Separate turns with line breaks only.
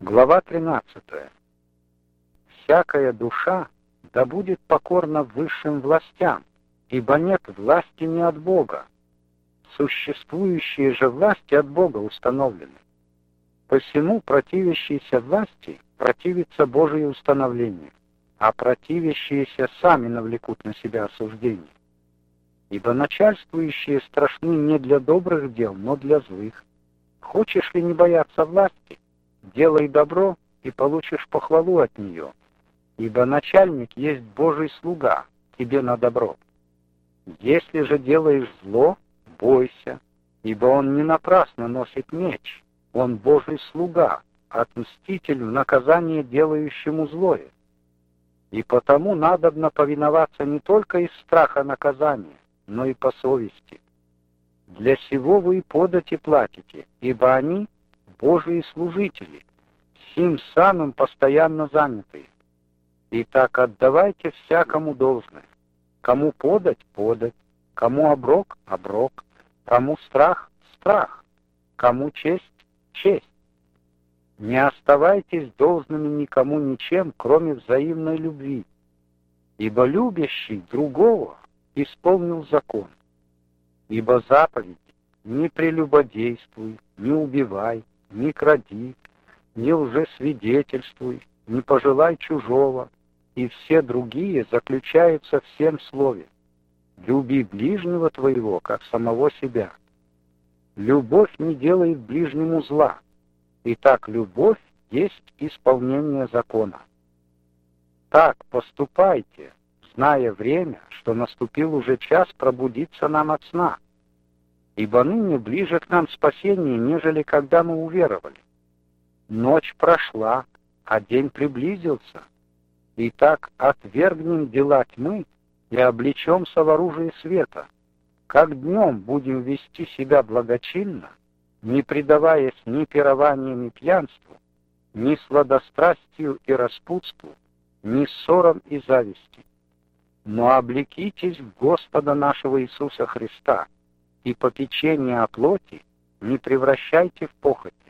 Глава 13. «Всякая душа да будет покорна высшим властям, ибо нет власти не от Бога. Существующие же власти от Бога установлены. Посему противящиеся власти противятся Божию установлению, а противящиеся сами навлекут на себя осуждение. Ибо начальствующие страшны не для добрых дел, но для злых. Хочешь ли не бояться власти? Делай добро, и получишь похвалу от нее, ибо начальник есть Божий слуга, тебе на добро. Если же делаешь зло, бойся, ибо он не напрасно носит меч, он Божий слуга, отмститель в наказание делающему злое. И потому надобно повиноваться не только из страха наказания, но и по совести. Для сего вы и подати платите, ибо они Божьи служители, сим самым постоянно занятые. Итак, отдавайте всякому должное. Кому подать — подать, кому оброк — оброк, кому страх — страх, кому честь — честь. Не оставайтесь должными никому ничем, кроме взаимной любви, ибо любящий другого исполнил закон. Ибо заповеди: не прелюбодействуй, не убивай, не кради, не лжесвидетельствуй, не пожелай чужого, и все другие заключаются в сем слове: люби ближнего твоего, как самого себя. Любовь не делает ближнему зла, и так любовь есть исполнение закона. Так поступайте, зная время, что наступил уже час пробудиться нам от сна, ибо ныне ближе к нам спасение, нежели когда мы уверовали. Ночь прошла, а день приблизился. Итак, отвергнем дела тьмы и облечемся в оружие света. Как днем будем вести себя благочинно, не предаваясь ни пированиям и пьянству, ни сладострастию и распутству, ни ссорам и зависти. Но облекитесь в Господа нашего Иисуса Христа, и попечение о плоти не превращайте в похоть,